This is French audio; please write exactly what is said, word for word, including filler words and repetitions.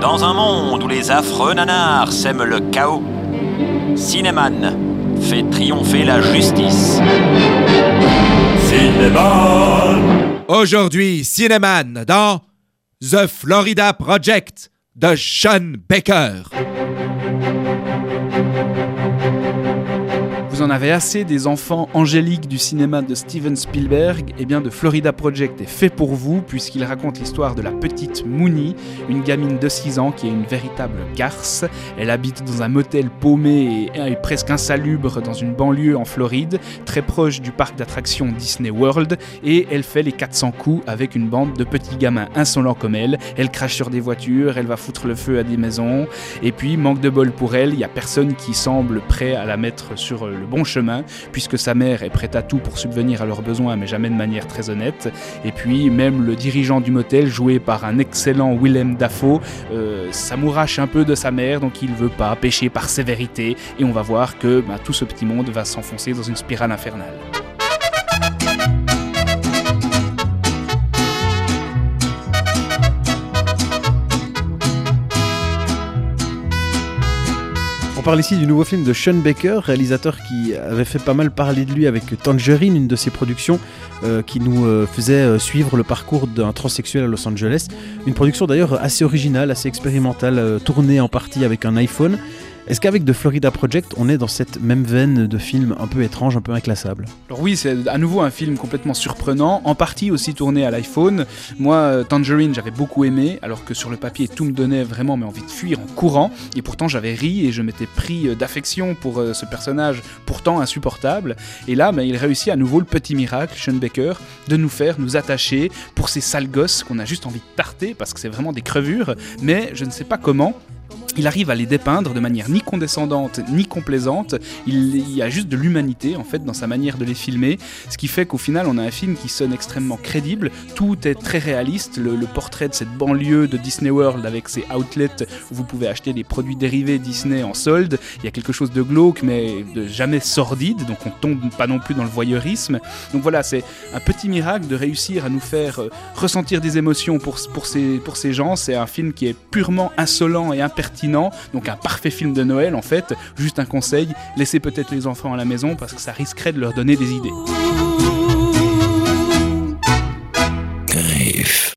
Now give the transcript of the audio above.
Dans un monde où les affreux nanars sèment le chaos, Cinéman fait triompher la justice. Cinéman. Aujourd'hui, Cinéman dans The Florida Project de Sean Baker. Vous en avez assez des enfants angéliques du cinéma de Steven Spielberg? Eh bien, The Florida Project est fait pour vous, puisqu'il raconte l'histoire de la petite Mooney, une gamine de six ans qui est une véritable garce. Elle habite dans un motel paumé et, et presque insalubre dans une banlieue en Floride, très proche du parc d'attractions Disney World, et elle fait les quatre cents coups avec une bande de petits gamins insolents comme elle. Elle crache sur des voitures, elle va foutre le feu à des maisons, et puis, manque de bol pour elle, il n'y a personne qui semble prêt à la mettre sur le bon chemin, puisque sa mère est prête à tout pour subvenir à leurs besoins, mais jamais de manière très honnête. Et puis même le dirigeant du motel, joué par un excellent Willem Dafoe, euh, s'amourache un peu de sa mère, donc il veut pas pécher par sévérité, et on va voir que bah, tout ce petit monde va s'enfoncer dans une spirale infernale. On parle ici du nouveau film de Sean Baker, réalisateur qui avait fait pas mal parler de lui avec Tangerine, une de ses productions euh, qui nous euh, faisait euh, suivre le parcours d'un transsexuel à Los Angeles. Une production d'ailleurs assez originale, assez expérimentale, euh, tournée en partie avec un iPhone. Est-ce qu'avec The Florida Project, on est dans cette même veine de film un peu étrange, un peu inclassable? Alors oui, c'est à nouveau un film complètement surprenant, en partie aussi tourné à l'iPhone. Moi, Tangerine, j'avais beaucoup aimé, alors que sur le papier, tout me donnait vraiment mais envie de fuir en courant. Et pourtant, j'avais ri et je m'étais pris d'affection pour ce personnage pourtant insupportable. Et là, bah, il réussit à nouveau le petit miracle, Sean Baker, de nous faire nous attacher pour ces sales gosses qu'on a juste envie de tarter, parce que c'est vraiment des crevures, mais je ne sais pas comment. Il arrive à les dépeindre de manière ni condescendante ni complaisante. Il, il y a juste de l'humanité en fait dans sa manière de les filmer, ce qui fait qu'au final on a un film qui sonne extrêmement crédible. Tout est très réaliste. Le, le portrait de cette banlieue de Disney World avec ses outlets où vous pouvez acheter des produits dérivés Disney en solde. Il y a quelque chose de glauque mais de jamais sordide, donc on tombe pas non plus dans le voyeurisme. Donc voilà, c'est un petit miracle de réussir à nous faire ressentir des émotions pour, pour, ces, pour ces gens. C'est un film qui est purement insolent et impertinent. Donc un parfait film de Noël en fait. Juste un conseil, laissez peut-être les enfants à la maison parce que ça risquerait de leur donner des idées.